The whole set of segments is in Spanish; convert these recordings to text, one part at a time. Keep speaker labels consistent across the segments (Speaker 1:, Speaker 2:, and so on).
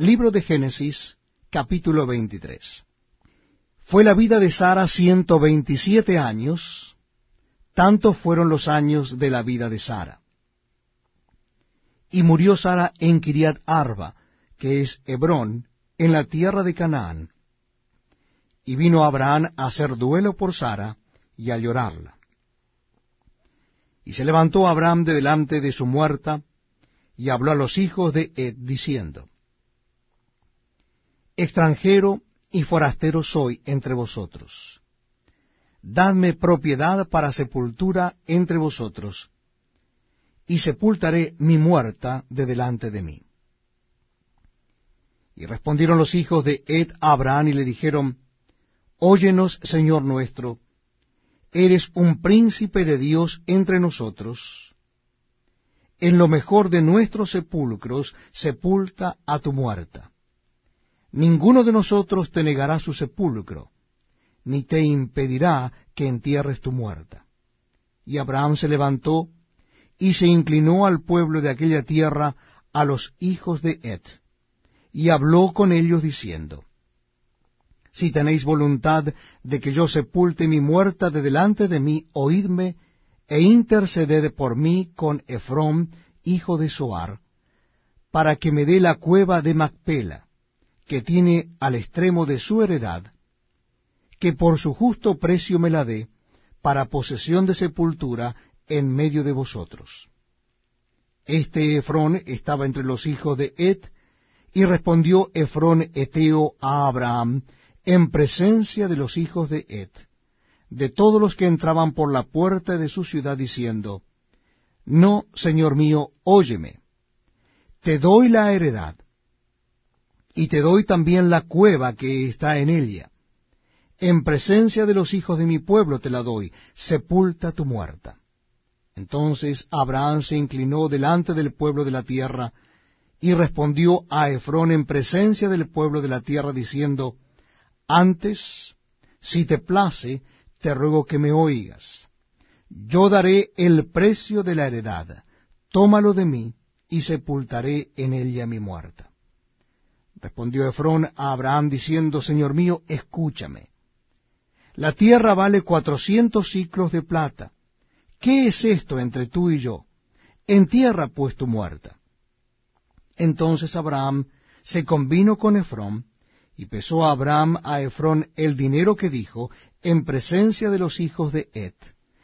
Speaker 1: Libro de Génesis, capítulo 23. Fue la vida de Sara 127 años, tantos fueron los años de la vida de Sara. Y murió Sara en Kiriat Arba, que es Hebrón, en la tierra de Canaán. Y vino Abraham a hacer duelo por Sara y a llorarla. Y se levantó Abraham de delante de su muerta, y habló a los hijos de Het, diciendo: Extranjero y forastero soy entre vosotros. Dadme propiedad para sepultura entre vosotros, y sepultaré mi muerta de delante de mí. Y respondieron los hijos de Het a Abraham y le dijeron: Óyenos, Señor nuestro, eres un príncipe de Dios entre nosotros. En lo mejor de nuestros sepulcros sepulta a tu muerta. Ninguno de nosotros te negará su sepulcro, ni te impedirá que entierres tu muerta. Y Abraham se levantó y se inclinó al pueblo de aquella tierra, a los hijos de Het, y habló con ellos diciendo: Si tenéis voluntad de que yo sepulte mi muerta de delante de mí, oídme e interceded por mí con Efrón, hijo de Zohar, para que me dé la cueva de Macpela, que tiene al extremo de su heredad, que por su justo precio me la dé, para posesión de sepultura en medio de vosotros. Este Efrón estaba entre los hijos de Het, y respondió Efrón Eteo a Abraham en presencia de los hijos de Het, de todos los que entraban por la puerta de su ciudad, diciendo: No, señor mío, óyeme, te doy la heredad, y te doy también la cueva que está en ella. En presencia de los hijos de mi pueblo te la doy, sepulta tu muerta. Entonces Abraham se inclinó delante del pueblo de la tierra, y respondió a Efrón en presencia del pueblo de la tierra, diciendo: Antes, si te place, te ruego que me oigas. Yo daré el precio de la heredad, tómalo de mí, y sepultaré en ella mi muerta. Respondió Efrón a Abraham diciendo: Señor mío, escúchame. La tierra vale 400 siclos de plata. ¿Qué es esto entre tú y yo? Entierra pues tu muerta. Entonces Abraham se convino con Efrón, y pesó a Abraham a Efrón el dinero que dijo en presencia de los hijos de Het,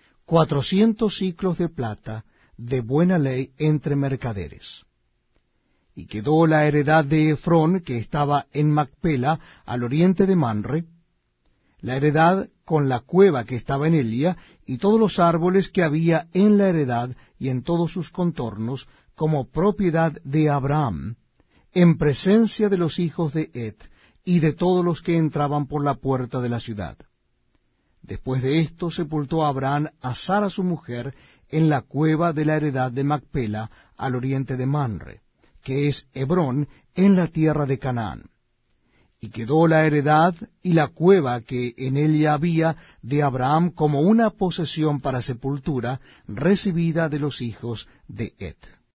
Speaker 1: 400 siclos de plata, de buena ley entre mercaderes. Y quedó la heredad de Efrón, que estaba en Macpela, al oriente de Manre, la heredad con la cueva que estaba en Elia, y todos los árboles que había en la heredad y en todos sus contornos, como propiedad de Abraham, en presencia de los hijos de Het, y de todos los que entraban por la puerta de la ciudad. Después de esto sepultó Abraham a Sara su mujer en la cueva de la heredad de Macpela, al oriente de Manre, que es Hebrón, en la tierra de Canaán. Y quedó la heredad y la cueva que en ella había de Abraham como una posesión para sepultura, recibida de los hijos de Het.